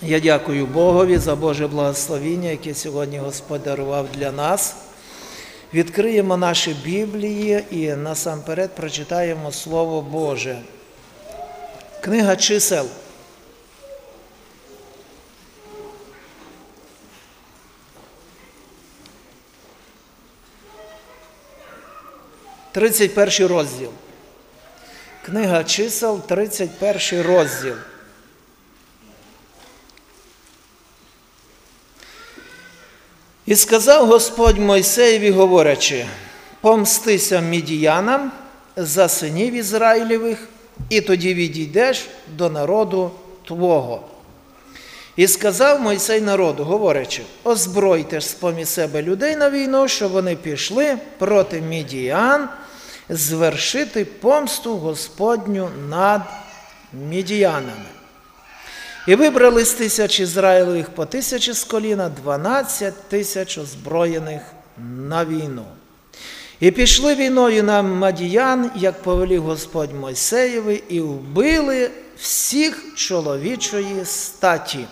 Я дякую Богові за Боже благословіння, яке сьогодні Господь дарував для нас. Відкриємо наші Біблії і насамперед прочитаємо Слово Боже. Книга Чисел. «31 розділ». Книга Чисел, 31 розділ. «І сказав Господь Мойсеєві, говорячи, помстися мідіянам за синів Ізраїлевих, і тоді відійдеш до народу твого. І сказав Мойсей народу, говорячи, озбройте ж з-поміж себе людей на війну, щоб вони пішли проти мідіян, звершити помсту Господню над мідіянами. І вибрали з 1000 Ізраїлевих по 1000 з коліна, 12 000 озброєних на війну. І пішли війною на мадіян, як повелів Господь Мойсеєві, і вбили всіх чоловічої статі.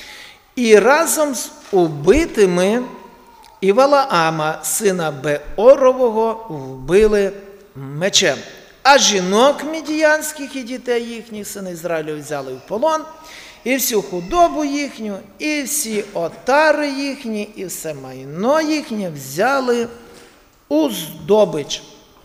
І разом з убитими і Валаама, сина Беорового, вбили мечем. А жінок мідіянських і дітей їхніх, сини Ізраїлю, взяли в полон, і всю худобу їхню, і всі отари їхні, і все майно їхнє взяли у здобич.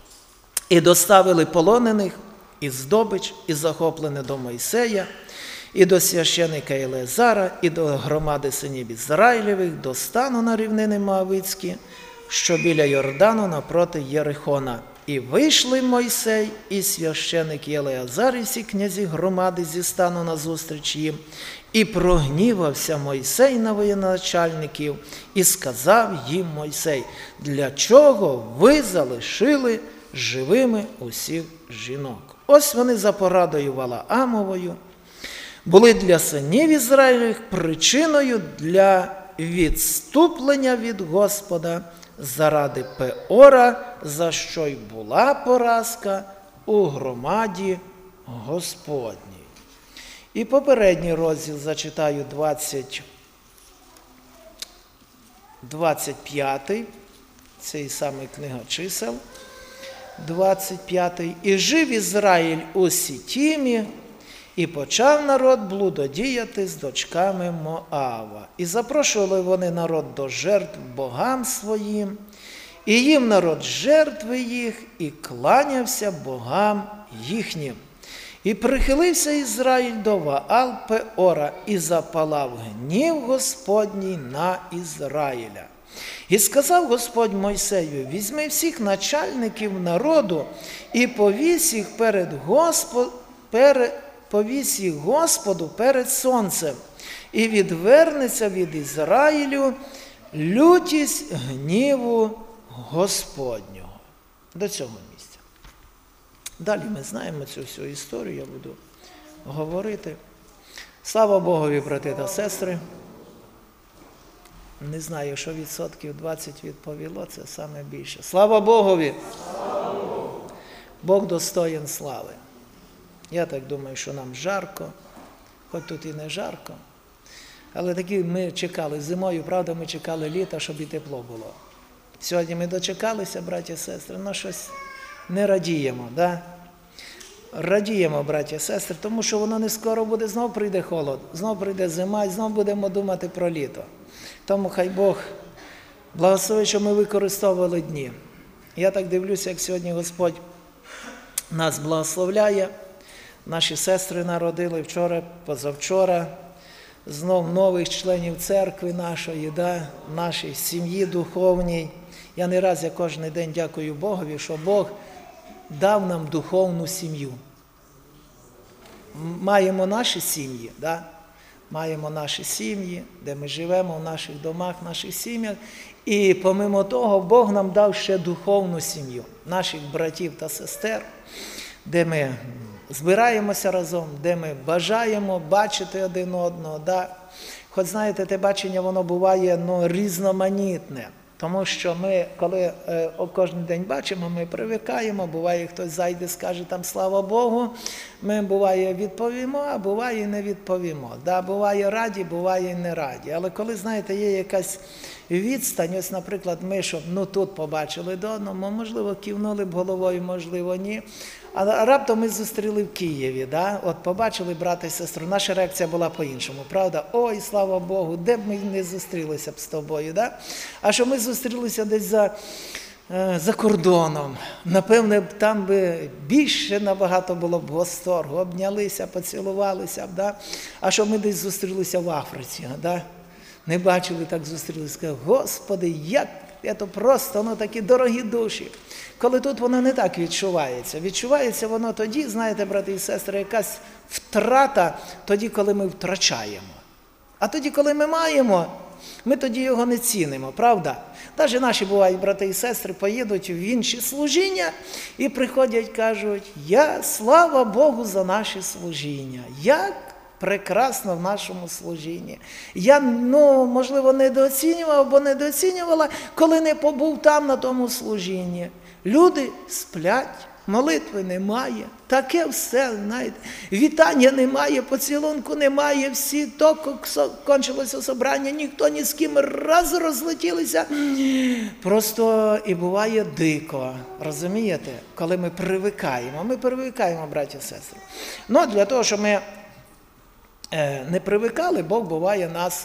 І доставили полонених і здобич, і захоплене до Мойсея, і до священика Елеазара, і до громади синів Ізраїлевих, до стану на рівнини Моавицькі, що біля Йордану напроти Єрихона. І вийшли Мойсей і священик Елеазар, і всі князі громади зі стану назустріч їм. І прогнівався Мойсей на воєначальників, і сказав їм Мойсей, для чого ви залишили живими усіх жінок? Ось вони за порадою Валаамовою були для синів Ізраїлевих причиною для відступлення від Господа заради Пеора, за що й була поразка у громаді Господній. І попередній розділ зачитаю 25, це і саме книга Чисел, 25. «І жив Ізраїль у Сітімі, і почав народ блудодіяти з дочками Моава. І запрошували вони народ до жертв богам своїм, і їм народ жертви їх, і кланявся богам їхнім. І прихилився Ізраїль до Ваал-Пеора, і запалав гнів Господній на Ізраїля. І сказав Господь Мойсею, візьми всіх начальників народу, і повісь їх повісь їх Господу перед сонцем, і відвернеться від Ізраїлю лютість гніву Господнього». До цього місця. Далі ми знаємо цю всю історію, я буду говорити. Слава Богові, брати та сестри. Не знаю, що відсотків 20 відповіло, це саме більше. Слава Богові! Слава Богу! Бог достоїн слави. Я так думаю, що нам жарко, хоч тут і не жарко, але таки ми чекали зимою, правда, ми чекали літа, щоб і тепло було. Сьогодні ми дочекалися, браті і сестри, але щось не радіємо, да? Радіємо, браті і сестри, тому що воно не скоро буде, знов прийде холод, знов прийде зима, і знов будемо думати про літо. Тому хай Бог благословить, що ми використовували дні. Я так дивлюся, як сьогодні Господь нас благословляє. Наші сестри народили вчора, позавчора, знов нових членів церкви нашої, да, нашій сім'ї духовній. Я не раз, я кожен день дякую Богові, що Бог дав нам духовну сім'ю. Маємо наші сім'ї, да? Маємо наші сім'ї, де ми живемо в наших домах, в наших сім'ях. І помимо того, Бог нам дав ще духовну сім'ю, наших братів та сестер, де ми збираємося разом, де ми бажаємо бачити один одного. Да? Хоч, знаєте, те бачення, воно буває різноманітне. Тому що ми, коли кожен день бачимо, ми привикаємо, буває хтось зайде, скаже там слава Богу, ми буває відповімо, а буває і не відповімо. Да, буває раді, буває і не раді. Але коли, знаєте, є якась відстань, ось, наприклад, ми, щоб тут побачили до одного, можливо, кивнули б головою, можливо, ні. А раптом ми зустріли в Києві, да? От побачили брата і сестру, наша реакція була по-іншому, правда? Ой, слава Богу, де б ми не зустрілися б з тобою, да? А що ми зустрілися десь за кордоном, напевне, там би більше набагато було б восторгу, обнялися, поцілувалися б, да? А що ми десь зустрілися в Африці, да? Не бачили, так зустрілися, сказали, Господи, як це просто, такі дорогі душі. Коли тут воно не так відчувається. Відчувається воно тоді, знаєте, брати і сестри, якась втрата тоді, коли ми втрачаємо. А тоді, коли ми маємо, ми тоді його не цінимо, правда? Навіть наші, бувають, брати і сестри, поїдуть в інші служіння і приходять, кажуть, слава Богу за наше служіння. Як прекрасно в нашому служінні. Я, можливо, недооцінював або недооцінювала, коли не побув там на тому служінні. Люди сплять, молитви немає, таке все, знаєте, вітання немає, поцілунку немає, всі то кончилося собрання, ніхто ні з ким раз розлетілися. Просто і буває дико, розумієте, коли ми привикаємо, браті і сестри. Для того, щоб ми не привикали, Бог, буває, нас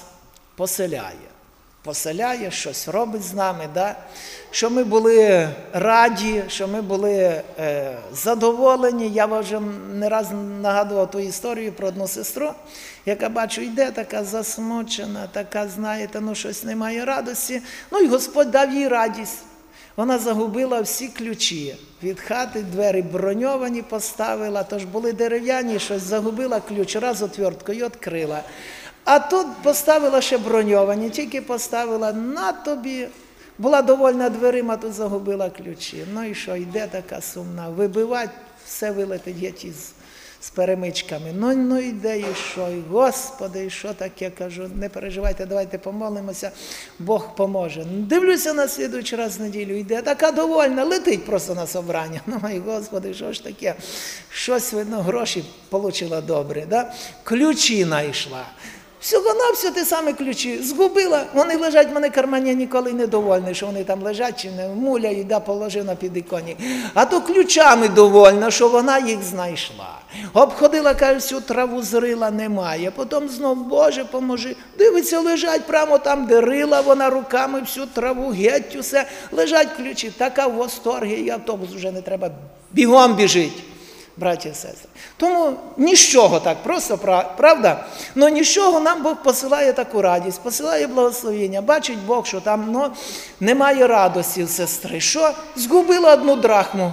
поселяє, щось робить з нами, да? Що ми були раді, що ми були задоволені. Я вже не раз нагадував ту історію про одну сестру, яка, бачу, йде така засмучена, така, знаєте, щось немає радості. І Господь дав їй радість. Вона загубила всі ключі від хати, двері броньовані поставила, тож були дерев'яні, щось загубила ключ, раз отверткою відкрила. А тут поставила ще броньовані, тільки поставила на тобі. Була довольна дверима, тут загубила ключі. І що, йде така сумна, вибивать, все вилетить геть з перемичками. Йде, і що, і Господи, і що таке, кажу, не переживайте, давайте помолимося, Бог поможе. Дивлюся на слідуючий раз в неділю, йде, така довольна, летить просто на собрання. Ой, Господи, що ж таке, щось, видно, гроші отримала добре, да? Ключі знайшла. Всього-навсього ті самі ключі згубила, вони лежать в мене в кармані, я ніколи не довольний, що вони там лежать, чи не муляють, положив на підвіконник. А то ключами довольна, що вона їх знайшла. Обходила, каже, всю траву зрила, немає. Потім знов, Боже, поможи. Дивиться, лежать прямо там, де рила вона руками, всю траву, геть, усе. Лежать ключі, така в восторгі, і автобус вже не треба, бігом біжить. Браті і сестри. Тому нічого так, просто, правда? Нічого нам Бог посилає таку радість, посилає благословення. Бачить Бог, що там немає радості в сестри. Що? Згубила одну драхму.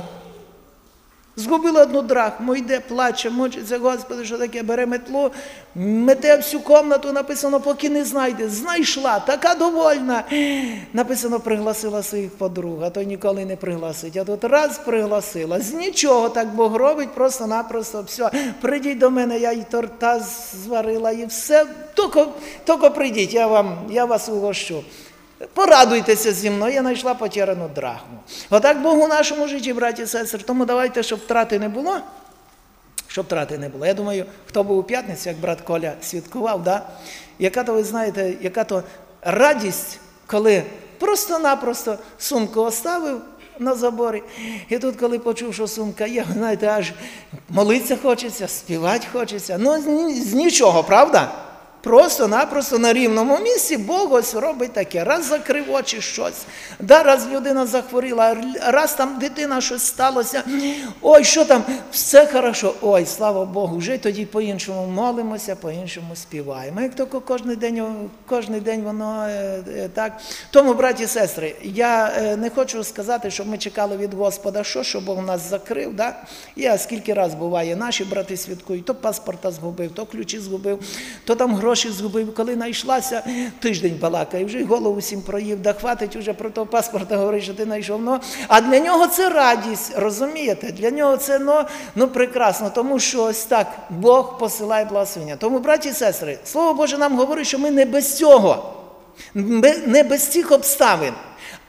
Йде, плаче, мучиться, Господи, що таке, бере метлу, мете всю кімнату, написано, поки не знайде. Знайшла, така довольна. Написано, пригласила своїх подруг, а то ніколи не пригласить. А тут раз пригласила, з нічого так Бог робить, просто-напросто, все, прийдіть до мене, я і торта зварила, і все, тільки прийдіть, я вас угощу. Порадуйтеся зі мною, я знайшла потеряну драхму. Отак Бог у нашому житті, браті і сестри. Тому давайте, щоб втрати не було. Я думаю, хто був у п'ятницю, як брат Коля святкував, да? Яка-то, ви знаєте, яка-то радість, коли просто-напросто сумку оставив на заборі. І тут, коли почув, що сумка є, знаєте, аж молитися хочеться, співати хочеться. З нічого, правда? Просто-напросто на рівному місці Бог ось робить таке. Раз закрив очі щось, раз людина захворіла, раз там дитина щось сталося. Ой, що там, все хорошо. Ой, слава Богу, вже тоді по-іншому молимося, по-іншому співаємо. Як тільки кожен день воно так. Тому, браті і сестри, я не хочу сказати, щоб ми чекали від Господа, що Бог нас закрив. Да? Я скільки раз буває, наші брати святкують, то паспорта згубив, то ключі згубив, то там гроші згубив, коли знайшлася, тиждень балакає, вже й голову всім проїв, да хватить уже про того паспорта, говорить, що ти знайшов. А для нього це радість, розумієте? Для нього це прекрасно, тому що ось так Бог посилає благословення. Тому, браті і сестри, Слово Боже нам говорить, що ми не без цього, не без цих обставин.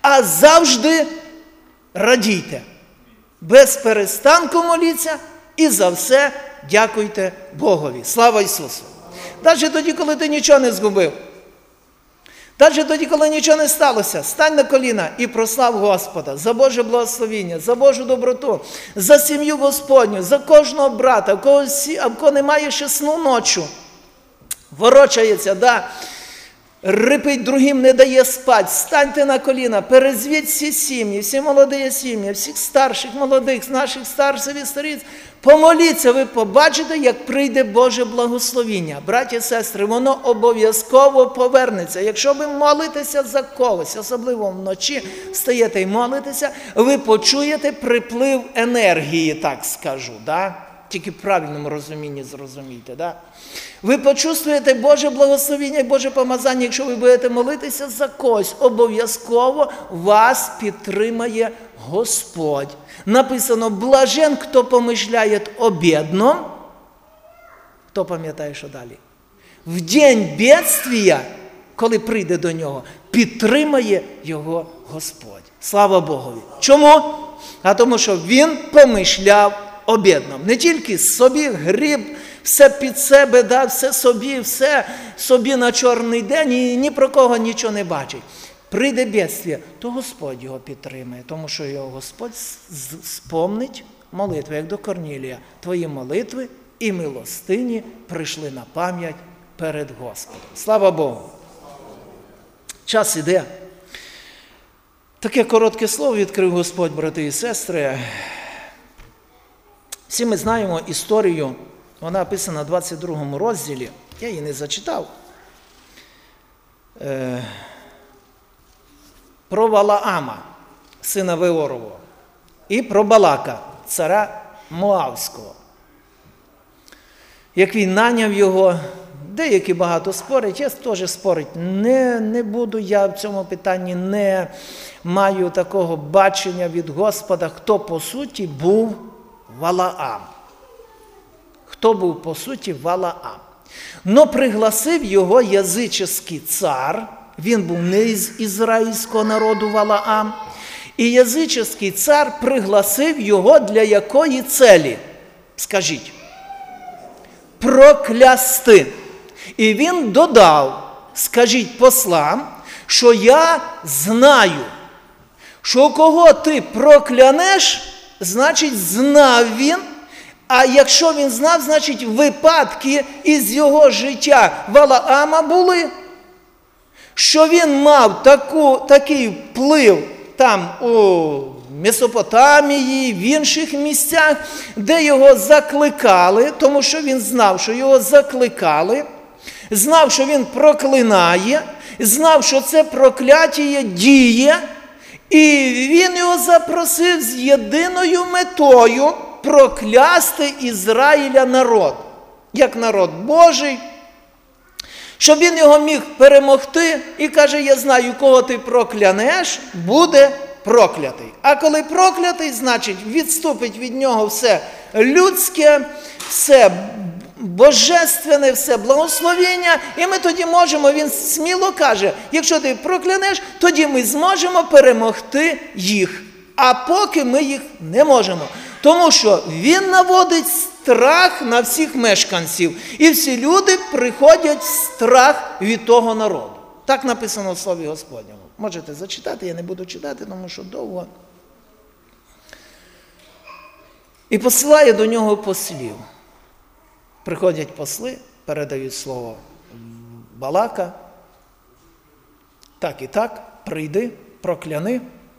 а завжди радійте. Без перестанку моліться і за все дякуйте Богові. Слава Ісусу! Навіть тоді, коли ти нічого не згубив, навіть тоді, коли нічого не сталося, стань на коліна і прослав Господа за Боже благословіння, за Божу доброту, за сім'ю Господню, за кожного брата, в кого немає ще сну ночу, ворочається, рипить другим, не дає спать. Станьте на коліна, перезвіть всі сім'ї, всі молоді сім'ї, всіх старших, молодих, наших старців і стариць. Помоліться, ви побачите, як прийде Боже благословіння. Браті і сестри, воно обов'язково повернеться. Якщо ви молитеся за когось, особливо вночі, стаєте і молитеся, ви почуєте приплив енергії, так скажу, Тільки в правильному розумінні зрозумійте, Ви почувствуєте Боже благословіння і Боже помазання, якщо ви будете молитися за когось, обов'язково вас підтримає Господь. Написано, блажен, хто помишляє о бідном. Хто пам'ятає, що далі? В день бедствия, коли прийде до нього, підтримає його Господь. Слава Богові. Чому? А тому, що він помишляв о бідному. Не тільки собі гріб, все під себе, все собі на чорний день і ні про кого нічого не бачить. Прийде бедствие, то Господь його підтримає, тому що його Господь спомнить молитви, як до Корнілія. Твої молитви і милостині прийшли на пам'ять перед Господом. Слава Богу! Час іде. Таке коротке слово відкрив Господь, брати і сестри. Всі ми знаємо історію, вона описана в 22 розділі, я її не зачитав, про Валаама, сина Веорового, і про Балака, царя Моавського. Як він наняв його, деякі багато спорять, я теж спорити не буду, я в цьому питанні не маю такого бачення від Господа, хто по суті був Валаам. Хто був по суті Валаам. Но пригласив його язичний цар, він був не із ізраїльського народу Валаам, і язичний цар пригласив його для якої целі? Скажіть. Проклясти. І він додав, скажіть послам, що я знаю, що кого ти проклянеш, значить знав він, а якщо він знав, значить випадки із його життя Валаама були, що він мав такий вплив там у Месопотамії, в інших місцях, де його закликали, тому що він знав, що його закликали, знав, що він проклинає, знав, що це прокляття діє, і він його запросив з єдиною метою проклясти Ізраїля народ, як народ Божий, щоб він його міг перемогти, і каже, я знаю, кого ти проклянеш, буде проклятий. А коли проклятий, значить відступить від нього все людське, все божественне, все благословення, і ми тоді можемо, він сміло каже, якщо ти проклянеш, тоді ми зможемо перемогти їх, а поки ми їх не можемо. Тому що він наводить страх на всіх мешканців, і всі люди приходять в страх від того народу. Так написано в Слові Господньому. Можете зачитати, я не буду читати, тому що довго. І посилає до нього послів. Приходять посли, передають слово Балака. Так і так, прийди, прокляни.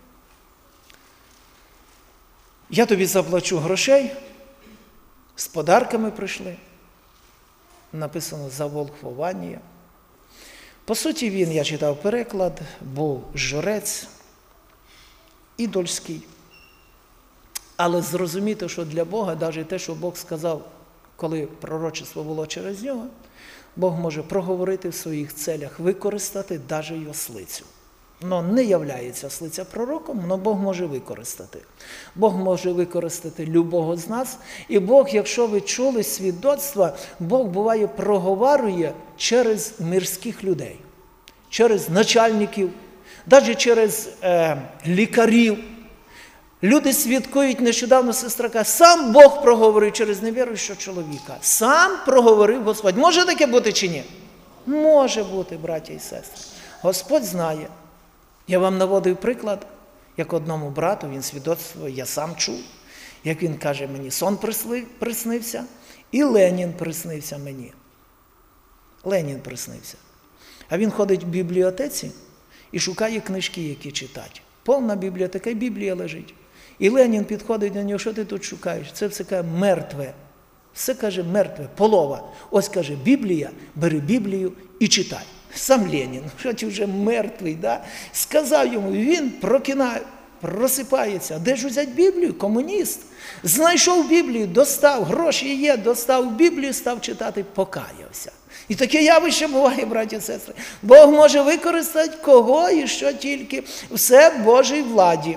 Я тобі заплачу грошей, з подарками прийшли. Написано за волхвування. По суті, він, я читав переклад, був жрець ідольський. Але зрозуміти, що для Бога, навіть те, що Бог сказав, коли пророчество було через нього, Бог може проговорити в своїх целях, використати навіть й ослицю. Но не являється ослиця пророком, але Бог може використати. Бог може використати любого з нас. І Бог, якщо ви чули свідоцтва, Бог буває проговорює через мирських людей, через начальників навіть через лікарів. Люди свідкують, нещодавно сестра каже, сам Бог проговорив через невіруючого чоловіка. Сам проговорив Господь. Може таке бути чи ні? Може бути, браття і сестри. Господь знає. Я вам наводив приклад, як одному брату, він свідоцтво, я сам чув, як він каже мені, сон приснився, і Ленін приснився мені. Ленін приснився. А він ходить в бібліотеці і шукає книжки, які читати. Повна бібліотека, і Біблія лежить. І Ленін підходить до нього, що ти тут шукаєш? Це все каже мертве. Все каже мертве, полова. Ось каже Біблія, бери Біблію і читай. Сам Ленін, хоч вже мертвий, да? Сказав йому, він просипається. Де ж взяти Біблію? Комуніст. Знайшов Біблію, достав, гроші є, достав Біблію, став читати, покаявся. І таке явище буває, браті і сестри. Бог може використати кого і що тільки. Все в Божій владі.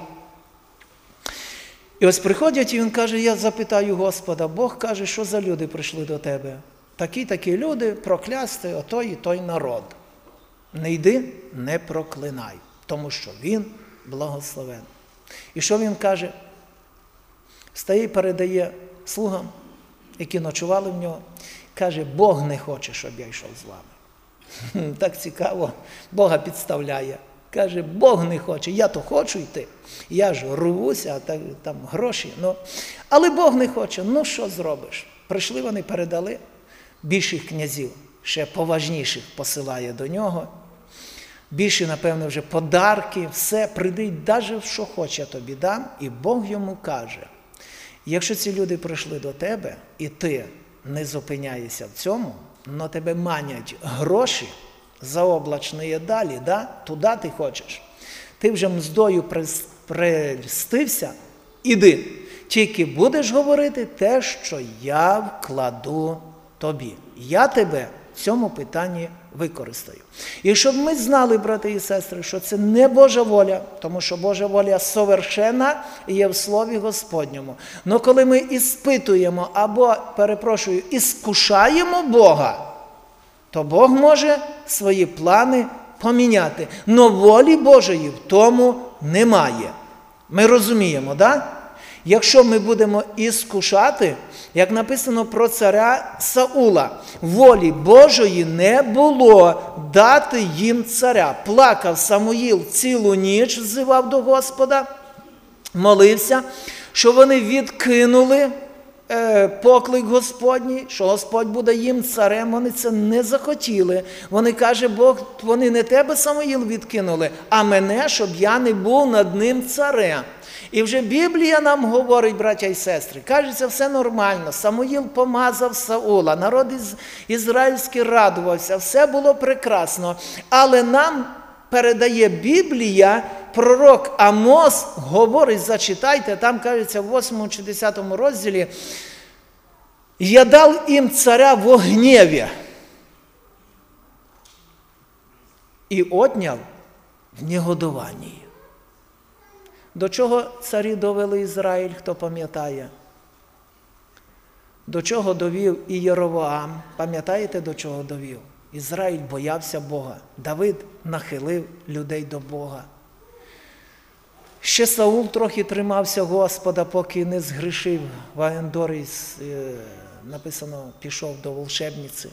І ось приходять, і він каже, я запитаю Господа, Бог каже, що за люди прийшли до тебе? Такі люди, проклясти отой і той народ. Не йди, не проклинай, тому що він благословен. І що він каже? Стає і передає слугам, які ночували в нього, каже, Бог не хоче, щоб я йшов з вами. Так цікаво, Бога підставляє. Каже, Бог не хоче, я то хочу йти. Я ж рвуся, а там гроші. Але Бог не хоче, що зробиш? Прийшли вони, передали, більших князів, ще поважніших посилає до нього. Більше, напевно, вже подарки, все, прийди, навіть що хоче, я тобі дам. І Бог йому каже, якщо ці люди прийшли до тебе, і ти не зупиняєшся в цьому, но тебе манять гроші, заоблачні далі, да? Туди ти хочеш. Ти вже мздою прельстився, іди. Тільки будеш говорити те, що я вкладу тобі. Я тебе в цьому питанні використаю. І щоб ми знали, брати і сестри, що це не Божа воля, тому що Божа воля совершенна є в Слові Господньому. Но коли ми іспитуємо або, іскушаємо Бога, то Бог може свої плани поміняти. Но волі Божої в тому немає. Ми розуміємо, да? Якщо ми будемо іскушати, як написано про царя Саула, волі Божої не було дати їм царя. Плакав Самуїл цілу ніч, взивав до Господа, молився, що вони відкинули поклик Господній, що Господь буде їм царем, вони це не захотіли. Вони каже, Бог, вони не тебе, Самуїл, відкинули, а мене, щоб я не був над ним царем. І вже Біблія нам говорить, браття і сестри, кажеться, все нормально, Самуїл помазав Саула, народ ізраїльський радувався, все було прекрасно, але нам передає Біблія, пророк Амос говорить, зачитайте, там кажеться в 8 чи 10 розділі, «Я дав їм царя во гнєві і отняв в негодуванні». До чого царі довели Ізраїль, хто пам'ятає? До чого довів і Єровоам? Пам'ятаєте, до чого довів? Ізраїль боявся Бога. Давид нахилив людей до Бога. Ще Саул трохи тримався Господа, поки не згрішив. Ваєндор, написано, пішов до волшебниці.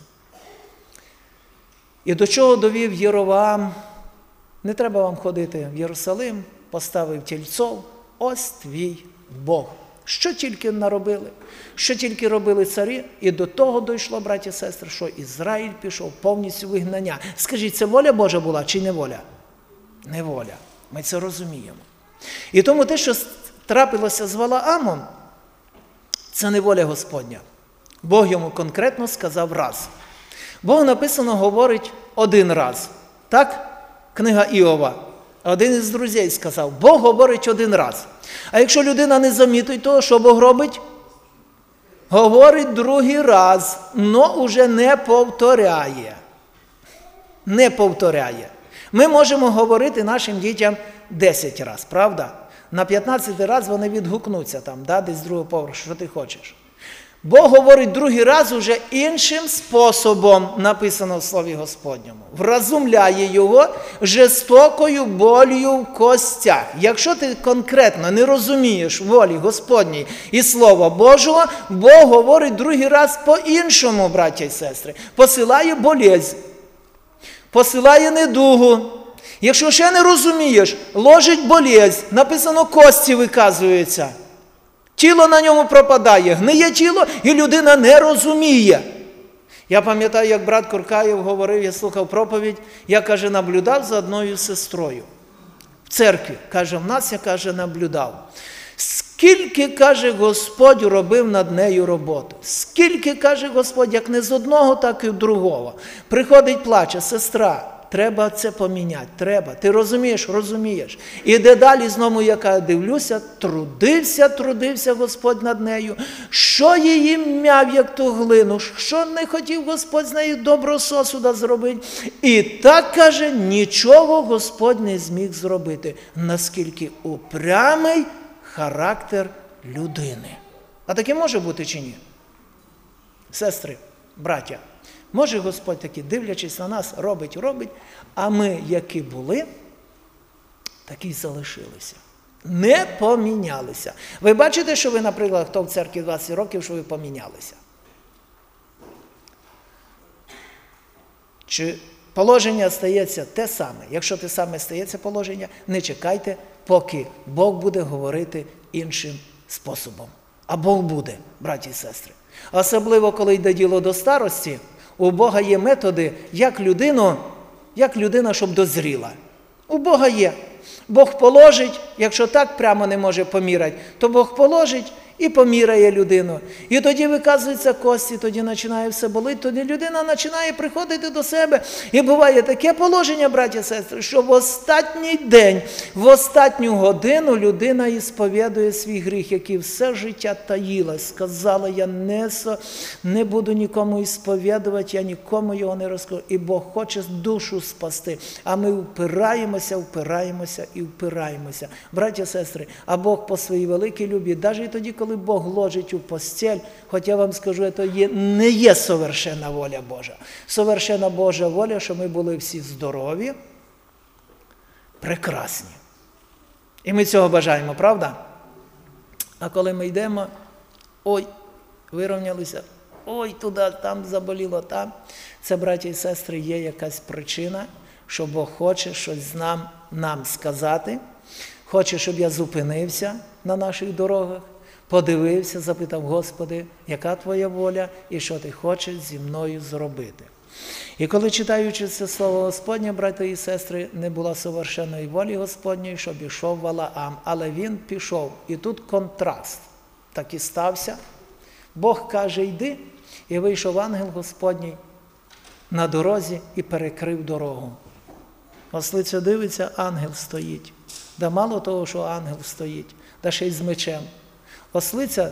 І до чого довів Єровоам? Не треба вам ходити в Єрусалим, поставив тільцов, ось твій Бог. Що тільки наробили, що тільки робили царі, і до того дійшло, браті і сестри, що Ізраїль пішов повністю в вигнання. Скажіть, це воля Божа була чи не воля? Не воля. Ми це розуміємо. І тому те, що трапилося з Валаамом, це не воля Господня. Бог йому конкретно сказав раз. Бог, написано, говорить один раз. Так? Книга Іова. Один із друзів сказав, Бог говорить один раз. А якщо людина не замітить того, що Бог робить? Говорить другий раз, но уже не повторяє. Не повторяє. Ми можемо говорити нашим дітям 10 разів, правда? На 15 раз вони відгукнуться там, да, десь з другого поверху, що ти хочеш. Бог говорить другий раз уже іншим способом, написано в Слові Господньому. Вразумляє його жорстокою болью в костях. Якщо ти конкретно не розумієш волі Господній і Слова Божого, Бог говорить другий раз по-іншому, браття і сестри. Посилає болезнь, посилає недугу. Якщо ще не розумієш, ложить болезнь, написано, кості виказуються. Тіло на ньому пропадає, гниє тіло, і людина не розуміє. Я пам'ятаю, як брат Куркаєв говорив, я слухав проповідь, я, каже, наблюдав за одною сестрою. В церкві, каже, в нас, я, каже, наблюдав. Скільки, каже, Господь робив над нею роботу. Скільки, каже Господь, як не з одного, так і з другого. Приходить, плаче, сестра, треба це поміняти, треба. Ти розумієш? Розумієш. Іде далі, знову, яка дивлюся, трудився Господь над нею. Що її м'яв, як ту глину, що не хотів Господь з нею доброго сосуда зробити. І так, каже, нічого Господь не зміг зробити. Наскільки упрямий характер людини. А таке може бути чи ні? Сестри, браття, може Господь таки, дивлячись на нас, робить, а ми, які були, такі й залишилися. Не помінялися. Ви бачите, що ви, наприклад, хто в церкві 20 років, що ви помінялися? Чи положення стається те саме? Якщо те саме стається положення, не чекайте, поки Бог буде говорити іншим способом. А Бог буде, браті і сестри. Особливо, коли йде діло до старості, у Бога є методи, як людина, щоб дозріла. У Бога є. Бог положить, якщо так прямо не може поміряти, то Бог положить і поміряє людину. І тоді виказуються кості, тоді починає все болити, тоді людина починає приходити до себе. І буває таке положення, браті і сестри, що в останній день, в останню годину людина ісповідує свій гріх, який все життя таїла. Сказала, я не буду нікому ісповідувати, я нікому його не розкажу. І Бог хоче душу спасти. А ми впираємося. Браті і сестри, а Бог по своїй великій любі, навіть тоді, коли Бог ложить у постіль, хоч я вам скажу, це не є совершенна воля Божа. Совершенна Божа воля, що ми були всі здорові, прекрасні. І ми цього бажаємо, правда? А коли ми йдемо, ой, вирівнялися, ой, туди, там заболіло, там. Це, браті і сестри, є якась причина, що Бог хоче щось нам сказати, хоче, щоб я зупинився на наших дорогах, подивився, запитав, Господи, яка Твоя воля і що Ти хочеш зі мною зробити. І коли читаючи це слово Господнє, брати і сестри, не було совершенної волі Господньої, щоб ішов Валаам, але він пішов. І тут контраст так і стався. Бог каже, йди, і вийшов ангел Господній на дорозі і перекрив дорогу. Ослиця дивиться, ангел стоїть. Да мало того, що ангел стоїть, да ще й з мечем. Ослиця,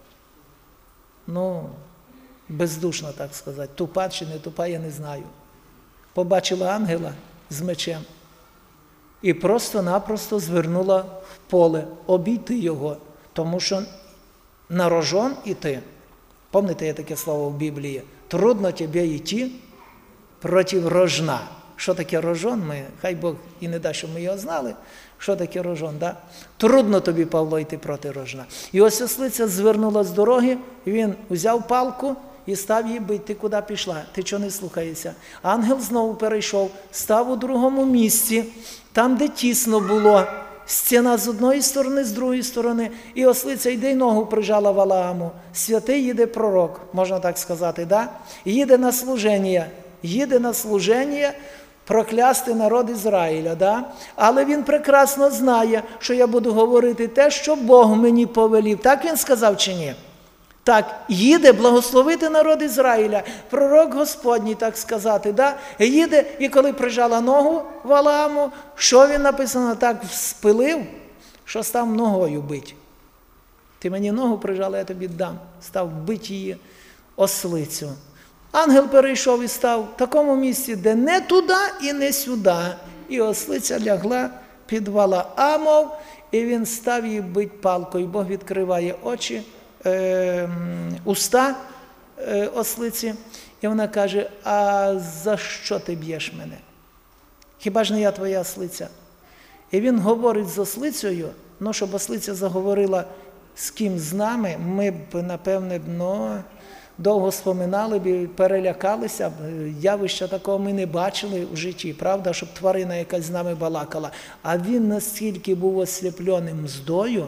бездушна, так сказати, тупа чи не тупа, я не знаю. Побачила ангела з мечем і просто-напросто звернула в поле, обійти його, тому що на рожон іти, пам'ятаєте, є таке слово в Біблії, трудно тобі йти проти рожна. Що таке рожон? Хай Бог і не дасть, щоб ми його знали. Що таке рожон, да? Трудно тобі, Павло, йти проти рожна. І ось ослиця звернула з дороги, він взяв палку і став її бити. Ти куди пішла? Ти чого не слухаєшся? Ангел знову перейшов, став у другому місці, там, де тісно було. Стіна з одної сторони, з другої сторони. І ослиця йде й ногу прижала Валааму. Святий їде пророк, можна так сказати, да? Їде на служення, проклясти народ Ізраїля, да? Але він прекрасно знає, що я буду говорити те, що Бог мені повелів. Так він сказав чи ні? Так, їде благословити народ Ізраїля, пророк Господній, так сказати, да? Їде, і коли прижала ногу Валааму, що він написано, так спилив, що став ногою бить. Ти мені ногу прижала, я тобі дам. Став бить її ослицю. Ангел перейшов і став в такому місці, де не туди і не сюди. І ослиця лягла під Валаамом, і він став її бити палкою. Бог відкриває очі, уста ослиці, і вона каже, а за що ти б'єш мене? Хіба ж не я твоя ослиця? І він говорить з ослицею, щоб ослиця заговорила з ким з нами, ми б, напевне, довго споминали б, перелякалися б, явища такого ми не бачили в житті, правда, щоб тварина якась з нами балакала. А він настільки був осліплений мздою,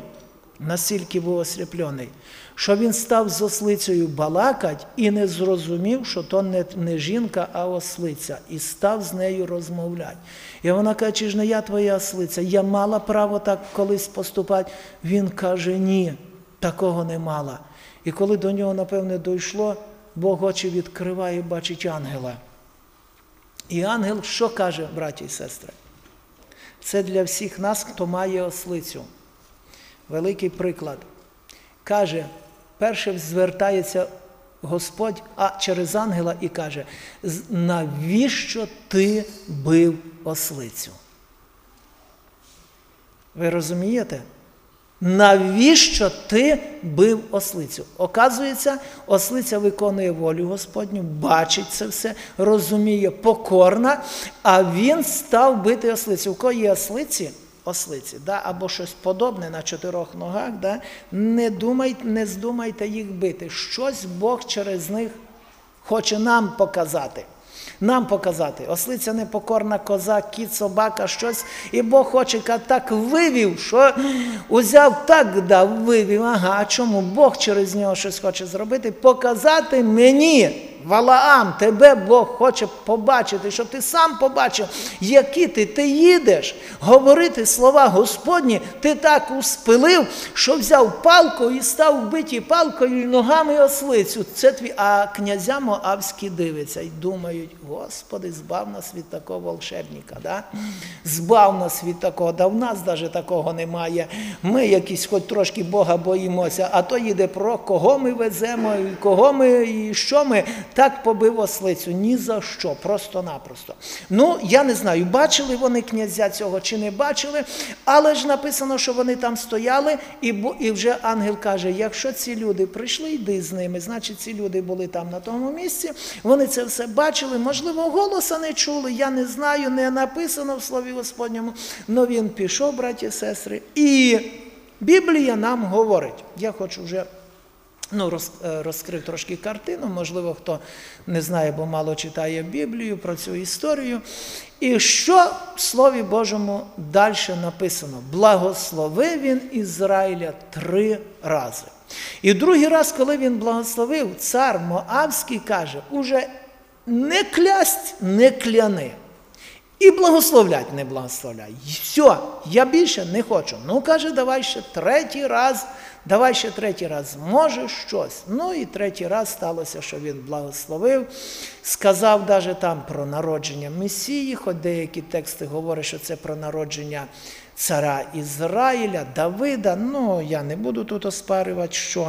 що він став з ослицею балакать і не зрозумів, що то не жінка, а ослиця, і став з нею розмовляти. І вона каже, чи ж не я твоя ослиця? Я мала право так колись поступати? Він каже, ні, такого не мала. І коли до нього, напевне, дійшло, Бог очі відкриває і бачить ангела. І ангел що каже, браті і сестри? Це для всіх нас, хто має ослицю. Великий приклад. Каже, перше звертається Господь через ангела і каже, навіщо ти бив ослицю? Ви розумієте? Навіщо ти бив ослицю? Оказується, ослиця виконує волю Господню, бачить це все, розуміє, покорна, а він став бити ослицю. У кого є ослиці, або щось подобне на 4 ногах, не здумайте їх бити. Щось Бог через них хоче нам показати. Ослиця непокорна, коза, кіт, собака, щось. І Бог хоче, так вивів, що узяв так, вивів. А чому? Бог через нього щось хоче зробити, показати мені, Валаам, тебе Бог хоче побачити, щоб ти сам побачив, які ти їдеш говорити слова Господні, ти так успилив, що взяв палку і став бити палкою і ногами ослицю. А князя Моавські дивляться і думають, Господи, збав нас від такого волшебника, збав нас від такого, в нас навіть такого немає, ми якісь хоч трошки Бога боїмося, а то їде про кого ми веземо, кого ми і що ми, так побив ослицю. Ні за що, просто-напросто. Я не знаю, бачили вони князя цього чи не бачили, але ж написано, що вони там стояли, і вже ангел каже, якщо ці люди прийшли, йди з ними. Значить, ці люди були там на тому місці, вони це все бачили, можливо, голоса не чули, я не знаю, не написано в Слові Господньому, але він пішов, браті і сестри, і Біблія нам говорить, я хочу вже розкрив трошки картину, можливо, хто не знає, бо мало читає Біблію про цю історію. І що в Слові Божому далі написано? Благословив він Ізраїля 3 рази. І другий раз, коли він благословив, цар Моавський каже, уже не клясть, не кляни. І благословлять не благословляй. Все, я більше не хочу. Каже, давай ще третій раз, може щось. І третій раз сталося, що він благословив, сказав навіть там про народження Месії, хоч деякі тексти говорять, що це про народження царя Ізраїля, Давида, я не буду тут оспарювати, що.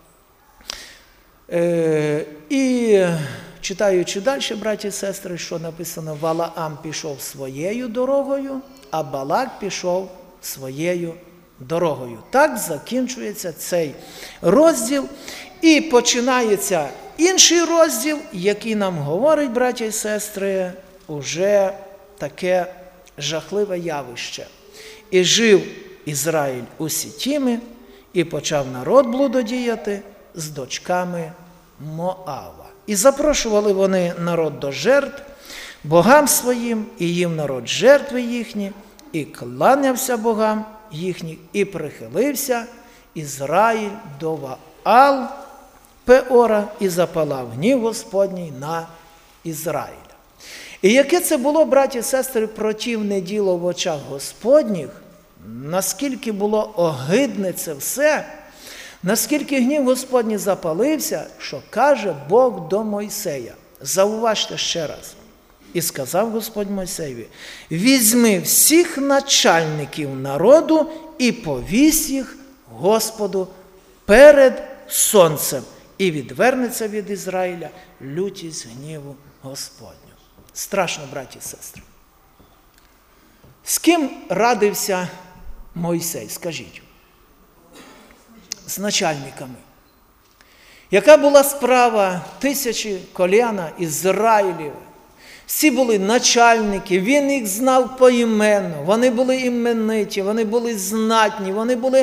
І читаючи далі, браті і сестри, що написано, Валаам пішов своєю дорогою, а Балак пішов своєю дорогою. Так закінчується цей розділ. І починається інший розділ, який нам говорить, браті і сестри, уже таке жахливе явище. І жив Ізраїль у Сітімі, і почав народ блудодіяти з дочками Моава. І запрошували вони народ до жертв, богам своїм, і їм народ жертви їхні, і кланявся богам їхніх, і прихилився Ізраїль до Ваал Пеора, і запалав гнів Господній на Ізраїля. І яке це було, браті і сестри, противне діло в очах Господніх, наскільки було огидне це все, наскільки гнів Господній запалився, що каже Бог до Мойсея. Зауважте ще раз. І сказав Господь Мойсеєві, візьми всіх начальників народу і повісь їх Господу перед сонцем. І відвернеться від Ізраїля лютість гніву Господню. Страшно, браті і сестри. З ким радився Мойсей, скажіть? З начальниками. Яка була справа тисячі колена Ізраїлів? Всі були начальники, він їх знав поіменно, вони були імениті, вони були знатні, вони були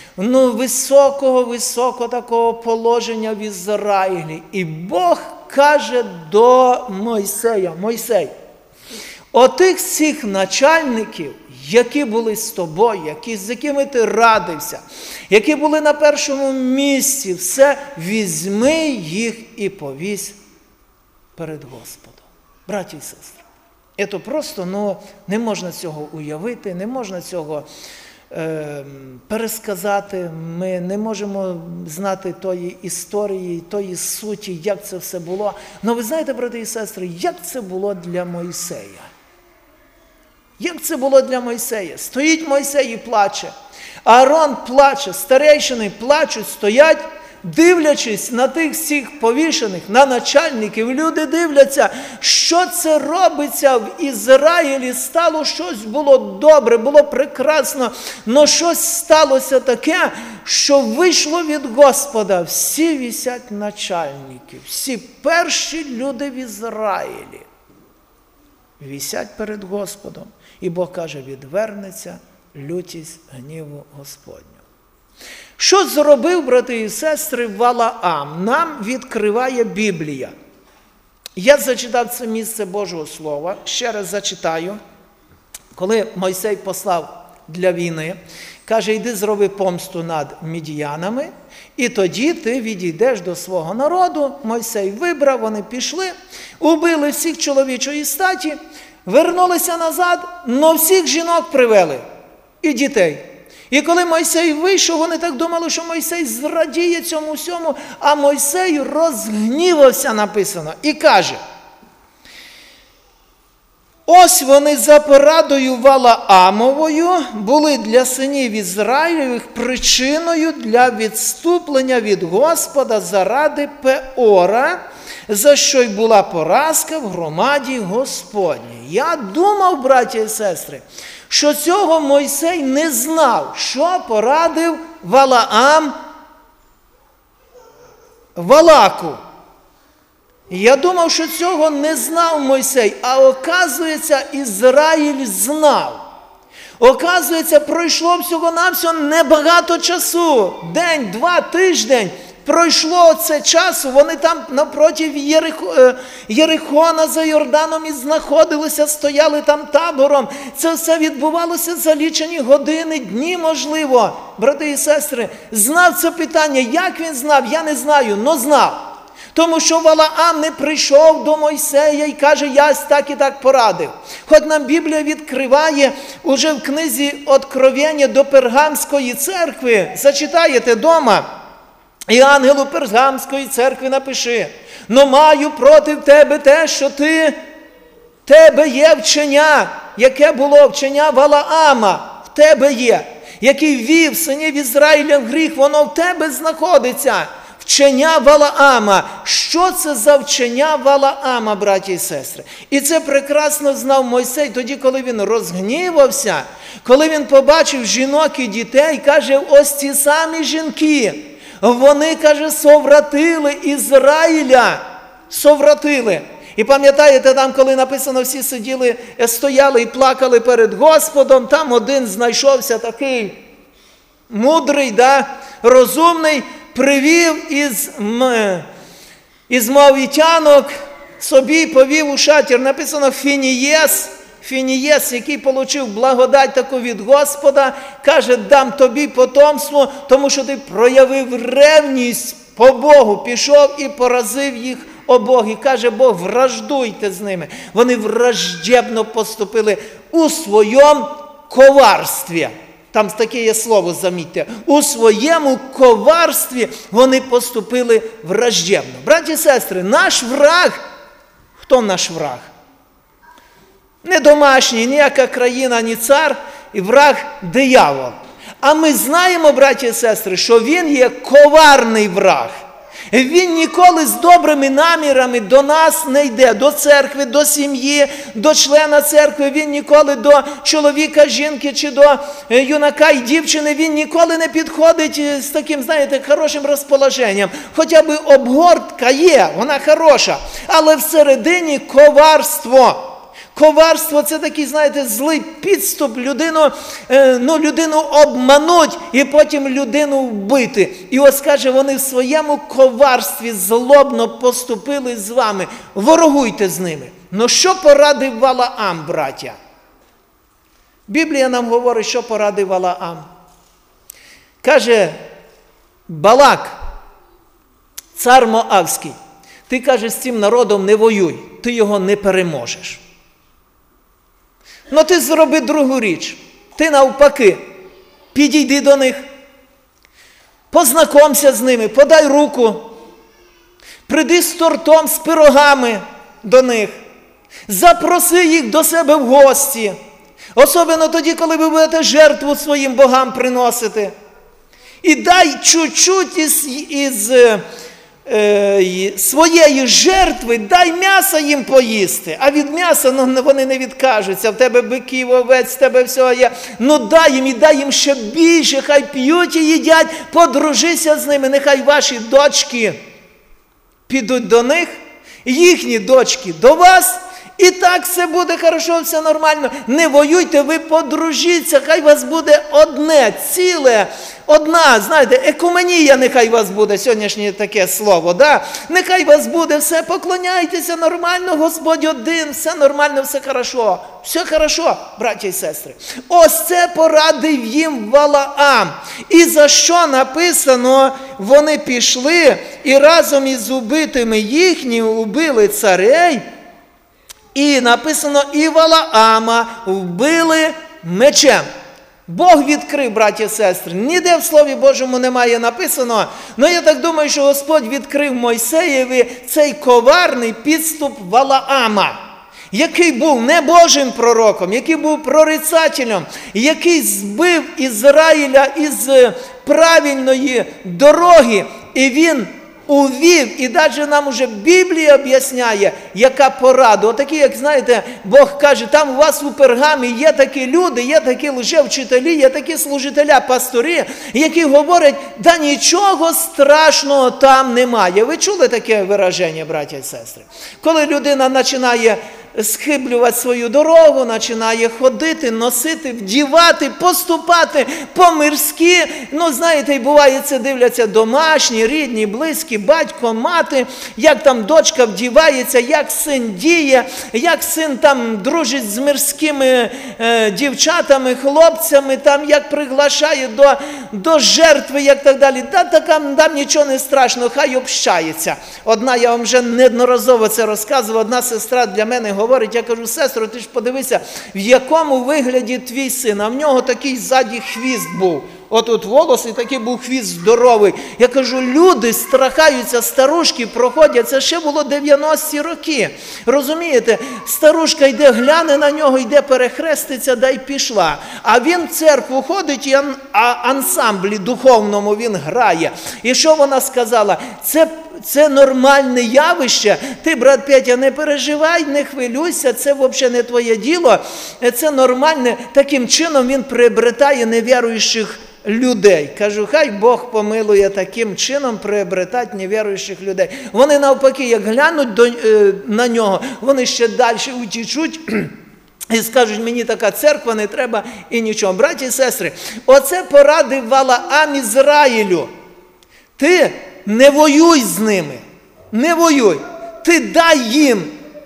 високого такого положення в Ізраїлі. І Бог каже до Мойсея: Мойсей, отих всіх начальників, які були з тобою, з якими ти радився, які були на першому місці, все, візьми їх і повісь перед Господом. Браті і сестри, це просто, не можна цього уявити, не можна цього пересказати, ми не можемо знати тої історії, тої суті, як це все було. Але ви знаєте, брати і сестри, як це було для Мойсея? Як це було для Мойсея? Стоїть Мойсей і плаче, Аарон плаче, старейшини плачуть, стоять, дивлячись на тих всіх повішених, на начальників. Люди дивляться, що це робиться в Ізраїлі. Стало щось, було добре, було прекрасно, але щось сталося таке, що вийшло від Господа. Всі висять начальники, всі перші люди в Ізраїлі висять перед Господом. І Бог каже: відвернеться лютість гніву Господню. Що зробив, брати і сестри, Валаам? Нам відкриває Біблія. Я зачитав це місце Божого Слова, ще раз зачитаю. Коли Мойсей послав для війни, каже: йди зроби помсту над мідіянами, і тоді ти відійдеш до свого народу. Мойсей вибрав, вони пішли, убили всіх чоловічої статі, вернулися назад, но всіх жінок привели і дітей. І коли Мойсей вийшов, вони так думали, що Мойсей зрадіє цьому всьому, а Мойсей розгнівався, написано, і каже: ось вони за порадою Валаамовою були для синів Ізраїлевих причиною для відступлення від Господа заради Пеора, за що й була поразка в громаді Господній. Я думав, браті і сестри, що цього Мойсей не знав, що порадив Валаам Валаку. Я думав, що цього не знав Мойсей, а оказується, Ізраїль знав. Оказується, пройшло всього-навсього небагато часу. День, 2, тиждень. Пройшло це часу, вони там напроти Єрихона за Йорданом і знаходилися, стояли там табором. Це все відбувалося за лічені години, дні, можливо. Брати і сестри, знав це питання. Як він знав, я не знаю, но знав. Тому що Валаам не прийшов до Мойсея і каже: я так і так порадив. Хоч нам Біблія відкриває уже в книзі Откровення до Пергамської церкви, зачитаєте дома, і ангелу Пергамської церкви напиши: но маю проти тебе те, що тебе є вчення, яке було вчення Валаама, в тебе є, який вів синів Ізраїля в гріх, воно в тебе знаходиться. Вчення Валаама. Що це за вчення Валаама, браті і сестри? І це прекрасно знав Мойсей тоді, коли він розгнівався, коли він побачив жінок і дітей, каже: ось ці самі жінки, вони, каже, совратили Ізраїля. Совратили. І пам'ятаєте, там, коли написано, всі стояли і плакали перед Господом, там один знайшовся такий мудрий, розумний, привів із мавітянок собі, повів у шатір. Написано Фінієс, який отримав благодать таку від Господа, каже: дам тобі потомство, тому що ти проявив ревність по Богу, пішов і поразив їх обох. І каже Бог: враждуйте з ними. Вони враждебно поступили у своєму коварстві. Там таке є слово, замітьте. У своєму коварстві вони поступили враждебно. Браті і сестри, наш враг, хто наш враг? Не домашній, ніяка країна, ні цар, і враг диявол. А ми знаємо, браті і сестри, що він є коварний враг. Він ніколи з добрими намірами до нас не йде, до церкви, до сім'ї, до члена церкви. Він ніколи до чоловіка, жінки чи до юнака і дівчини, він ніколи не підходить з таким, знаєте, хорошим розположенням. Хоча б обгортка є, вона хороша, але всередині коварство. Коварство – це такий, знаєте, злий підступ, людину обмануть і потім людину вбити. І ось каже, вони в своєму коварстві злобно поступили з вами. Ворогуйте з ними. Ну що порадив Валаам, браття? Біблія нам говорить, що порадив Валаам. Каже, Балак, цар Моавський, ти, каже, з цим народом не воюй, ти його не переможеш. Ну ти зроби другу річ. Ти навпаки, підійди до них, познайомся з ними, подай руку, прийди з тортом, з пирогами до них, запроси їх до себе в гості, особливо тоді, коли ви будете жертву своїм богам приносити. І дай чуть-чуть із своєї жертви, дай м'яса їм поїсти. А від м'яса вони не відкажуться. В тебе биків, овець, в тебе всього є. Ну дай їм і дай їм ще більше. Хай п'ють і їдять, подружися з ними. Нехай ваші дочки підуть до них, їхні дочки до вас. І так все буде хорошо, все нормально. Не воюйте, ви подружіться, хай вас буде одне, ціле, одна, знаєте, екуменія нехай вас буде, сьогоднішнє таке слово, да? Нехай вас буде, все, поклоняйтеся нормально, Господь один, все нормально, все хорошо, браті і сестри. Ось це порадив їм Валаам. І за що написано, вони пішли і разом із убитими їхніми убили царей. І написано, і Валаама вбили мечем. Бог відкрив, браті і сестри. Ніде в Слові Божому немає написано. Але я так думаю, що Господь відкрив Мойсеєві цей коварний підступ Валаама, який був не Божим пророком, який був прорицателем, який збив Ізраїля із правильної дороги. І він увів, і навіть нам уже Біблія об'ясняє, яка порада. Отакі, як знаєте, Бог каже, там у вас у Пергамі є такі люди, є такі лжевчителі, є такі служителя, пастори, які говорять, да нічого страшного там немає. Ви чули таке вираження, браті і сестри? Коли людина починає схиблювати свою дорогу, починає ходити, носити, вдівати, поступати по-мирськи. Ну, знаєте, і буває, це дивляться домашні, рідні, близькі, батько, мати, як там дочка вдівається, як син діє, як син там дружить з мирськими дівчатами, хлопцями, там як приглашає до жертви, як так далі. Там нічого не страшно, хай общається. Одна, я вам вже неодноразово це розказував, одна сестра для мене говорить, я кажу, сестро, ти ж подивися, в якому вигляді твій син, а в нього такий ззаді хвіст був. Отут волос і такий був хвіст здоровий. Я кажу, люди страхаються, старушки проходять, це ще було 90-ті роки. Розумієте, старушка йде, гляне на нього, йде перехреститься, да й пішла. А він в церкву ходить, і ансамблі духовному він грає. І що вона сказала? Це нормальне явище. Ти, брат Петя, не переживай, не хвилюйся, це взагалі не твоє діло. Це нормальне. Таким чином він приобретає невіруючих людей. Кажу, хай Бог помилує таким чином приобретати невіруючих людей. Вони навпаки, як глянуть на нього, вони ще далі утічуть і скажуть, мені така церква не треба і нічого. Браті і сестри, оце порадив Валаам Ізраїлю. Ти не воюй з ними, не воюй, ти дай їм.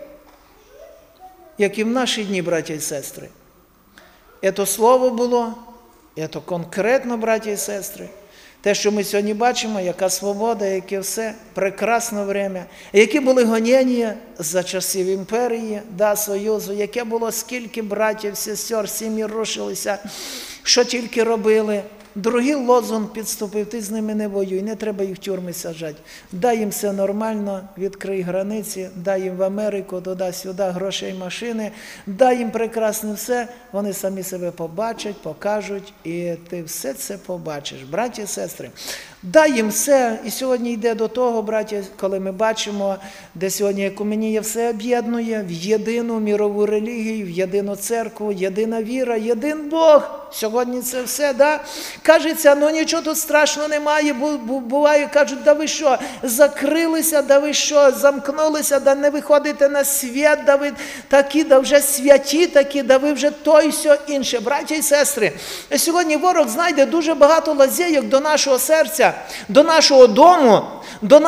Як і в наші дні, браті і сестри. Це слово було, це конкретно, браті і сестри. Те, що ми сьогодні бачимо, яка свобода, яке все, прекрасне время. Які були гоніння за часів імперії, Союзу, яке було скільки братів, сестер, сім'ї рушилися. що тільки робили. Другий лозунг підступив: ти з ними не воюй, не треба їх в тюрми саджати. Дай їм все нормально, відкрий границі, дай їм в Америку, туди-сюди, грошей, машини, дай їм прекрасне все, вони самі себе побачать, покажуть, і ти все це побачиш. Браті і сестри, дай їм все, і сьогодні йде до того, браті, коли ми бачимо, де сьогодні екуменія все об'єднує в єдину мірову релігію, в єдину церкву, єдина віра, єдин Бог. Сьогодні це все, да? Кажеться, ну нічого тут страшного немає, буває, кажуть, да ви що, закрилися, да ви що, замкнулися, да не виходите на світ, да ви такі, да вже святі такі, да ви вже то і сьо інше. Браті і сестри, сьогодні ворог знайде дуже багато лазейок до нашого серця, до нашого дому, до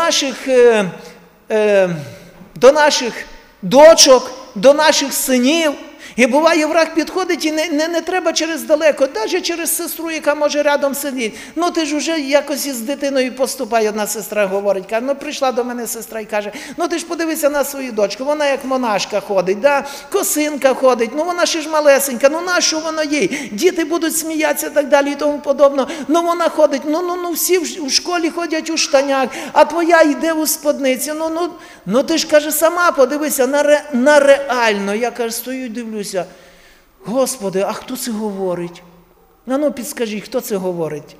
наших дочок, до наших синів. І буває, враг підходить, і не треба через далеко, навіть через сестру, яка може рядом сидіти. Ну ти ж вже якось із дитиною поступає, одна сестра говорить, каже, ну прийшла до мене сестра і каже, ну ти ж подивися на свою дочку, вона як монашка ходить, да? Косинка ходить, ну вона ще ж малесенька, ну на що воно їй? Діти будуть сміятися і так далі і тому подобно. Ну вона ходить, ну всі в школі ходять у штанях, а твоя йде у спідниці. Ну ти ж, каже, сама подивися на реально. Я, каже, стою і дивлюся. Господи, а хто це говорить? Ну, підскажіть, хто це говорить?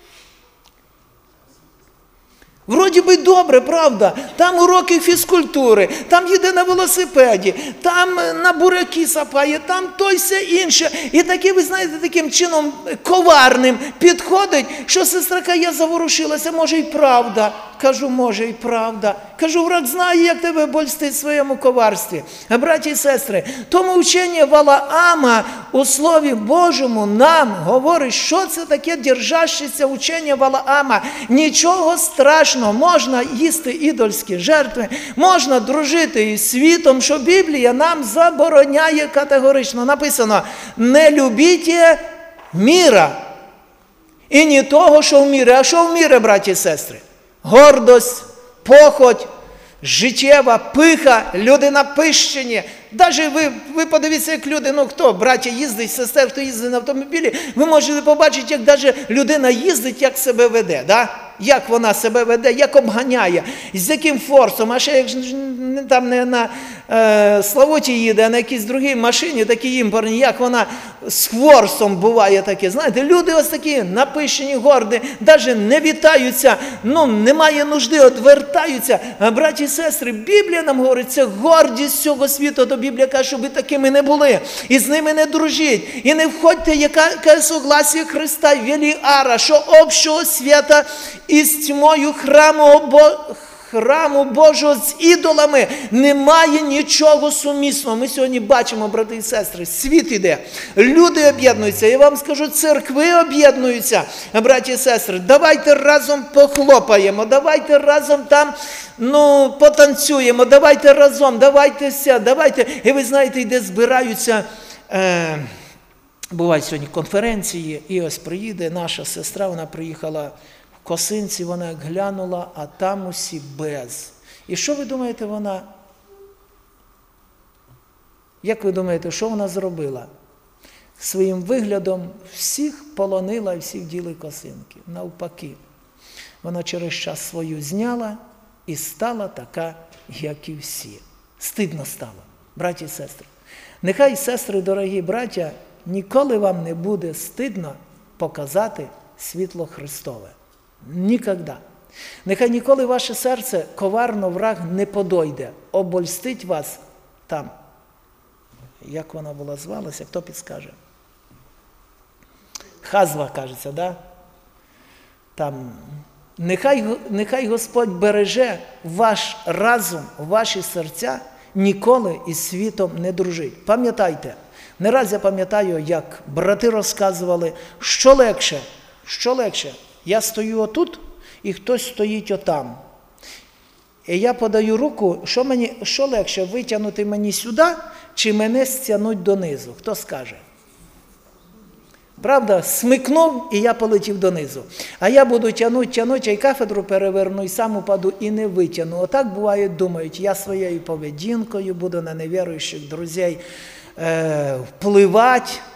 Вроді би добре, правда? Там уроки фізкультури, там їде на велосипеді, там на буряки сапає, там то й все інше. І таке, ви знаєте, таким чином коварним підходить, що сестра каже, я заворушилася, може й правда. Кажу, може і правда. Кажу, враг знає, як тебе больстить в своєму коварстві. А браті і сестри, тому вчення Валаама у Слові Божому нам говорить, що це таке держащеся учення Валаама. Нічого страшного, можна їсти ідольські жертви, можна дружити із світом, що Біблія нам забороняє категорично. Написано, не любіть міра. І не того, що в мірі, а що в мірі, браті і сестри? Гордость, похоть, життєва пиха, люди напищені. Навіть ви подивіться, як люди, хто, браття їздить, сестер, хто їздить на автомобілі, ви можете побачити, як навіть людина їздить, як себе веде, да? Як вона себе веде, як обганяє, з яким форсом, а ще як там не на Славуті їде, а на якійсь другій машині, такі імпорні, як вона з форсом буває таке. Знаєте, люди ось такі напищені, горді, навіть не вітаються, немає нужди, відвертаються. А браті і сестри, Біблія нам говорить, це гордість цього світу, то Біблія каже, щоб ви такими не були, і з ними не дружіть, і не входьте, яке согласие Христа і Веліара, що общого свята із тьмою храму Божого з ідолами немає нічого сумісного. Ми сьогодні бачимо, брати і сестри, світ іде, люди об'єднуються. Я вам скажу, церкви об'єднуються, браті і сестри. Давайте разом похлопаємо, давайте разом там, потанцюємо, давайте разом, давайте все, давайте. І ви знаєте, де збираються, бувають сьогодні конференції, і ось приїде наша сестра, вона приїхала в Косинці, вона як глянула, а там усі без. І що ви думаєте вона? Як ви думаєте, що вона зробила? Своїм виглядом всіх полонила і всіх вділи косинки. Навпаки. Вона через час свою зняла і стала така, як і всі. Стидно стало, браті і сестри. Нехай, сестри, дорогі браття, ніколи вам не буде стидно показати світло Христове. Ніколи. Нехай ніколи ваше серце коварно враг не подойде, обольстить вас там. Як вона була звалася, хто підскаже? Хазва, кажеться, да? Там. Нехай Господь береже ваш разум, ваші серця, ніколи із світом не дружить. Пам'ятайте, не раз я пам'ятаю, як брати розказували, що легше, я стою отут, і хтось стоїть отам. І я подаю руку, що легше, витягнути мені сюди, чи мене стягнуть донизу? Хто скаже? Правда, смикнув, і я полетів донизу. А я буду тягнути, а й кафедру переверну, і сам упаду, і не витягну. Отак буває, думають, я своєю поведінкою буду на невіруючих друзей впливати,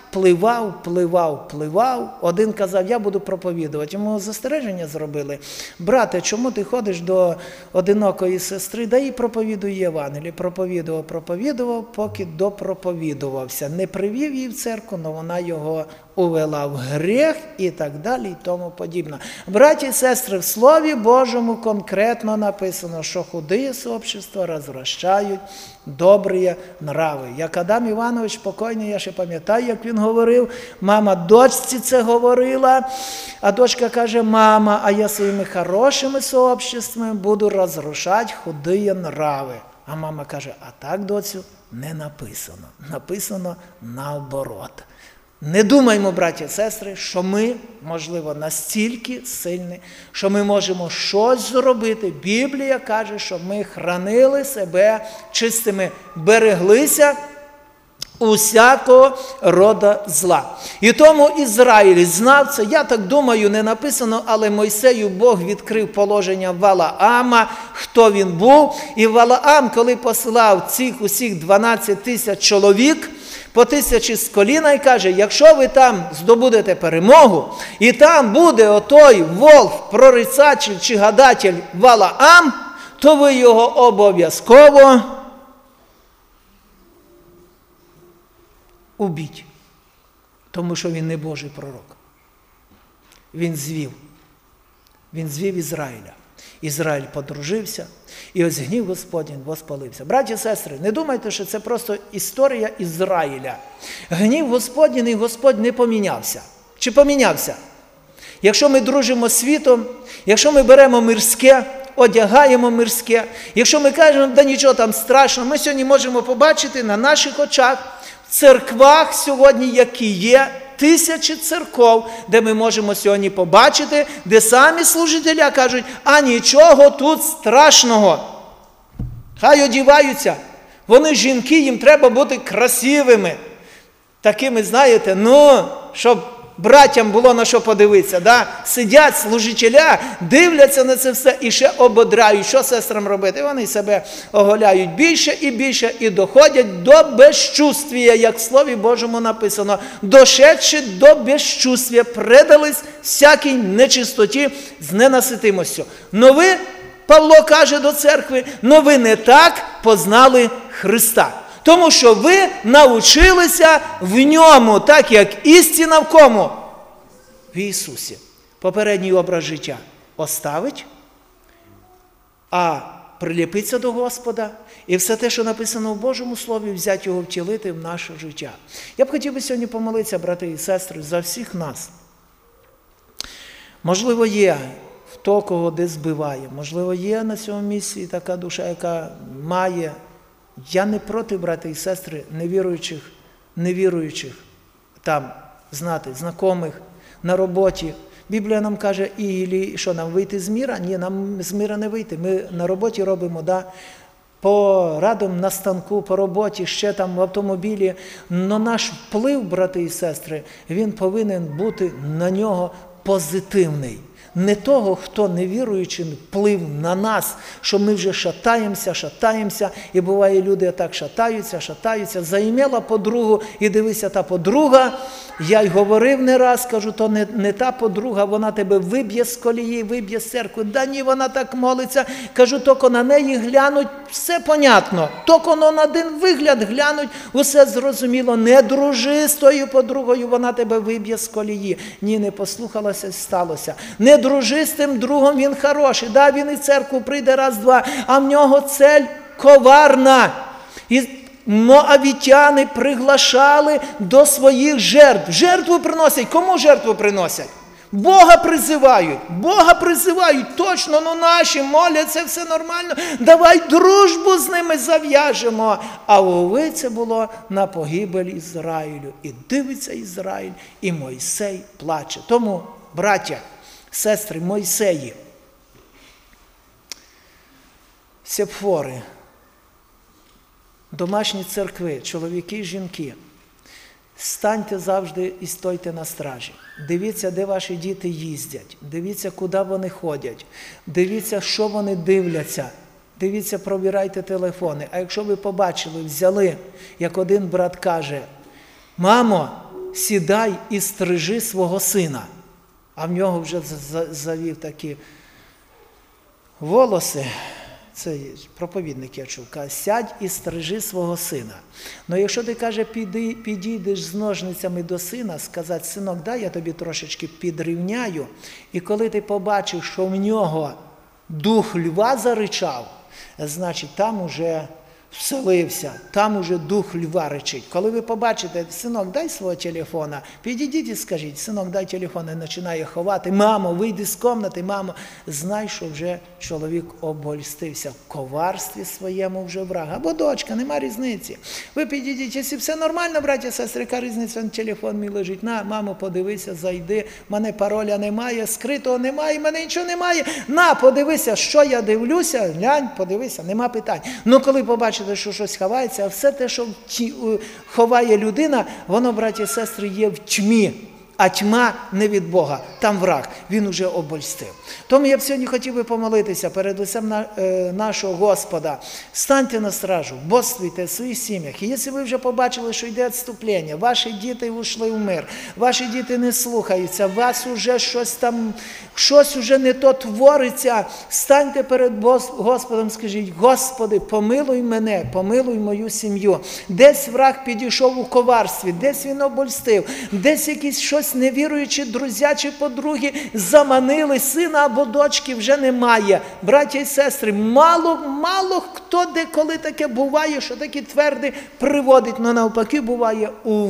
пливав. Один казав, я буду проповідувати. Йому застереження зробили. Брате, чому ти ходиш до одинокої сестри? Да і проповідуй Євангеліє. Проповідував, поки допроповідувався. Не привів її в церкву, але вона його увела в гріх і так далі і тому подібне. Браті і сестри, в Слові Божому конкретно написано, що худые сообщества розвращають добрі нрави. Як Адам Іванович покойний, я ще пам'ятаю, як він говорив, мама дочці це говорила, а дочка каже, мама, а я своїми хорошими сообществами буду розрушати худые нрави. А мама каже, а так, доцю, не написано. Написано наоборот. Не думаймо, браті і сестри, що ми, можливо, настільки сильні, що ми можемо щось зробити. Біблія каже, що ми хранили себе чистими, береглися усякого роду зла. І тому Ізраїль знав це, я так думаю, не написано, але Мойсею Бог відкрив положення Валаама, хто він був. І Валаам, коли посилав цих усіх 12 тисяч чоловік, по 1000 з коліна, і каже, якщо ви там здобудете перемогу, і там буде отой волк, прорицатель чи гадатель Валаам, то ви його обов'язково убіть. Тому що він не Божий пророк. Він звів Ізраїля. Ізраїль подружився, і ось гнів Господній воспалився. Браті і сестри, не думайте, що це просто історія Ізраїля. Гнів Господній, і Господь не помінявся. Чи помінявся? Якщо ми дружимо з світом, якщо ми беремо мирське, одягаємо мирське, якщо ми кажемо, да нічого там страшного, ми сьогодні можемо побачити на наших очах, в церквах сьогодні, які є, 1000 церков, де ми можемо сьогодні побачити, де самі служителя кажуть, а нічого тут страшного. Хай одіваються. Вони жінки, їм треба бути красивими. Такими, знаєте, щоб братям було на що подивитися. Да? Сидять служителя, дивляться на це все і ще ободряють. Що сестрам робити? Вони себе оголяють більше і більше і доходять до безчувствія, як в Слові Божому написано. Дошедши до безчувствія, предались всякій нечистоті з ненаситимостю. Но ви, Павло каже до церкви, но ви не так познали Христа. Тому що ви навчилися в ньому, так як істина в кому? В Ісусі. Попередній образ життя оставить, а приліпиться до Господа, і все те, що написано в Божому Слові, взяти його, втілити в наше життя. Я б хотів би сьогодні помолитися, брати і сестри, за всіх нас. Можливо, є хто кого десь збиває, можливо, є на цьому місці така душа, яка має. Я не проти, брати і сестри, невіруючих, там, знайомих, на роботі. Біблія нам каже, що нам вийти з міра? Ні, нам з міра не вийти. Ми на роботі робимо, порадом на станку, по роботі, ще там в автомобілі. Но наш вплив, брати і сестри, він повинен бути на нього позитивний. Не того, хто невіруючий вплив на нас, що ми вже шатаємося, і буває, люди так шатаються, заімела подругу, і дивися, та подруга, я й говорив не раз, кажу, то не та подруга, вона тебе виб'є з колії, виб'є з церкви, да ні, вона так молиться, кажу, тільки на неї глянуть, все понятно, тільки на один вигляд глянуть, усе зрозуміло, не дружи з тою подругою, вона тебе виб'є з колії. Ні, не послухалася, сталося. Не дружи з тим другом, він хороший, да, він і в церкву прийде раз-два, а в нього цель коварна. І моавітяни приглашали до своїх жертв. Жертву приносять. Кому жертву приносять? Бога призивають, точно, наші моляться, все нормально, давай дружбу з ними зав'яжемо. А уви, це було на погибель Ізраїлю. І дивиться Ізраїль, і Мойсей плаче. Тому, браття, сестри, Мойсеї, сепфори, домашні церкви, чоловіки і жінки, станьте завжди і стойте на стражі. Дивіться, де ваші діти їздять, дивіться, куди вони ходять, дивіться, що вони дивляться, дивіться, провірайте телефони. А якщо ви побачили, взяли, як один брат каже, мамо, сідай і стрижи свого сина. А в нього вже завів такі волоси. Це проповідник я чув, каже, сядь і стрижи свого сина. Ну якщо ти, каже, підійдеш з ножницями до сина, сказати, синок, дай я тобі трошечки підрівняю, і коли ти побачиш, що в нього дух льва заричав, значить там уже вселився, там уже дух льва речить. Коли ви побачите, синок, дай свого телефона, підійдіть і скажіть, синок, дай телефон, і починає ховати, мамо, вийди з кімнати, мамо, знай, що вже чоловік обольстився в коварстві своєму вже врага. Або дочка, нема різниці. Ви підійдіть, якщо все нормально, браття, сестри, яка різниця, телефон мій лежить, на, мамо, подивися, зайди, мене пароля немає, скритого немає, мене нічого немає, на, подивися, що я дивлюся, глянь, подивися, нема питань. Ну, коли побачите, що щось ховається, а все те, що ховає людина, воно, браті і сестри, є в тьмі. А тьма не від Бога, там враг, він уже обольстив. Тому я б сьогодні хотів би помолитися перед лицем нашого Господа. Станьте на стражу, бодствуйте в своїх сім'ях. І якщо ви вже побачили, що йде відступлення, ваші діти ушли в мир, ваші діти не слухаються, вас уже щось уже не то твориться, станьте перед Господом, скажіть, Господи, помилуй мене, помилуй мою сім'ю. Десь враг підійшов у коварстві, десь він обольстив, десь якісь щось невіруючі друзі чи подруги заманили, сина або дочки вже немає. Браття і сестри, мало хто деколи таке буває, що такі тверді приводить, но навпаки буває,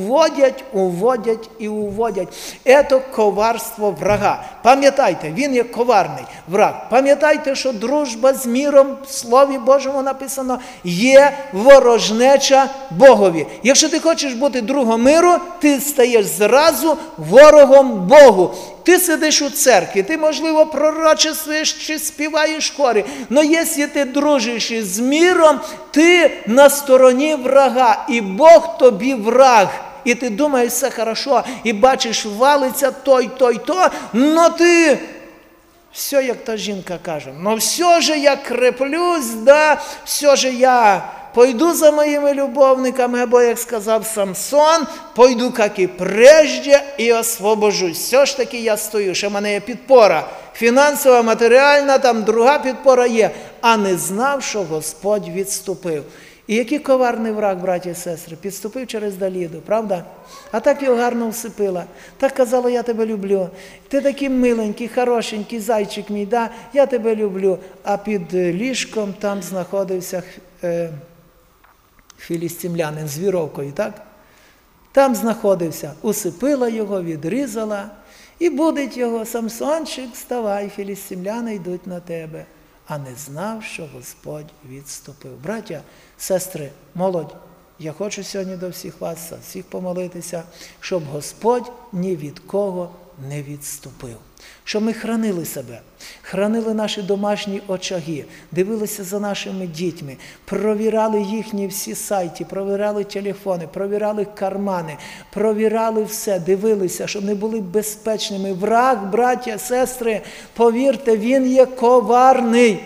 уводять і уводять. Це коварство врага. Пам'ятайте, він є коварний враг. Пам'ятайте, що дружба з миром, в Слові Божому написано, є ворожнеча Богові. Якщо ти хочеш бути другом миру, ти стаєш зразу ворогом Богу. Ти сидиш у церкві, ти, можливо, пророчествуєш чи співаєш хорі, але якщо ти дружиш із миром, ти на стороні врага, і Бог тобі враг. І ти думаєш, все хорошо, і бачиш, валиться той, но ти, все, як та жінка каже, но все же я креплюсь, да, все же я пойду за моїми любовниками, або, як сказав Самсон, пойду, як і прежде, і освобожусь. Все ж таки я стою, що в мене є підпора. Фінансова, матеріальна, там друга підпора є. А не знав, що Господь відступив. І який коварний враг, браті і сестри, підступив через Даліду, правда? А так його гарно всипила. Так казала, я тебе люблю. Ти такий миленький, хорошенький зайчик мій, да? Я тебе люблю. А під ліжком там знаходився філістимлянин з віровкою, так? Там знаходився, усипила його, відрізала, і будить його, Самсончик, вставай, філістимляни йдуть на тебе. А не знав, що Господь відступив. Браття, сестри, молодь, я хочу сьогодні до всіх вас, всіх помолитися, щоб Господь ні від кого не відступив. Щоб ми хранили себе, хранили наші домашні очаги, дивилися за нашими дітьми, провіряли їхні всі сайти, провіряли телефони, провіряли кармани, провіряли все, дивилися, щоб не були безпечними. Враг, браття, сестри, повірте, він є коварний,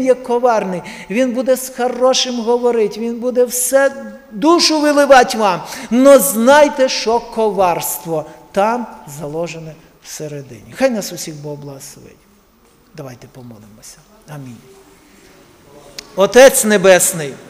він буде з хорошим говорити, він буде все душу виливати вам, но знайте, що коварство там заложене всередині. Хай нас усіх Бог благословить. Давайте помолимося. Амінь. Отець Небесний,